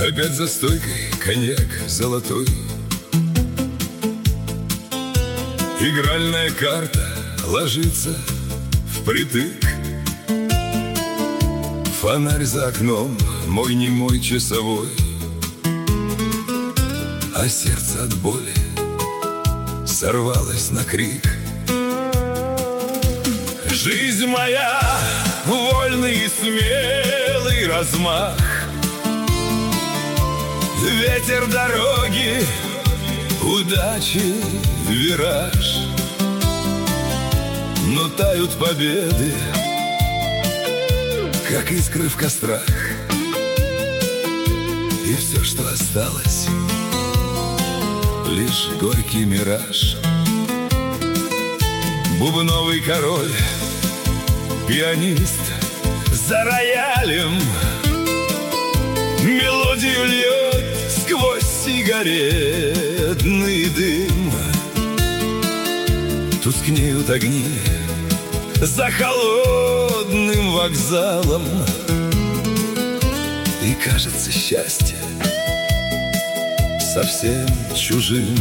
Опять за стойкой коньяк золотой, игральная карта ложится впритык. Фонарь за окном, мой немой часовой, а сердце от боли сорвалось на крик. Жизнь моя, вольный и смелый размах, ветер дороги, удачи вираж. Но тают победы, как искры в кострах, и все, что осталось, лишь горький мираж. Бубновый король, пианист за роялем мелодию льет сквозь сигаретный дым. Тускнеют огни за холодным вокзалом, и кажется счастье совсем чужим.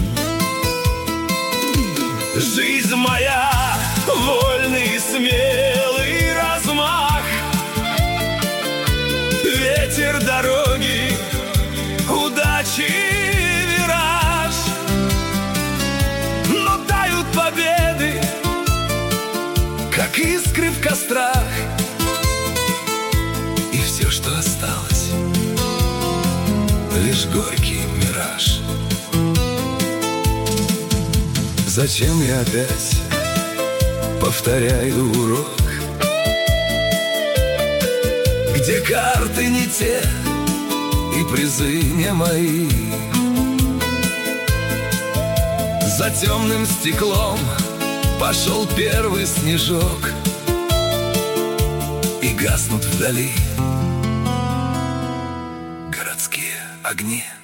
Жизнь моя, вольный и смелый размах, ветер дороги, удачи вираж. Но тают победы, как искры в кострах, и все, что осталось, лишь горький мираж. Зачем я опять повторяю урок, где карты не те и призы не мои? За темным стеклом пошел первый снежок, и гаснут вдали городские огни.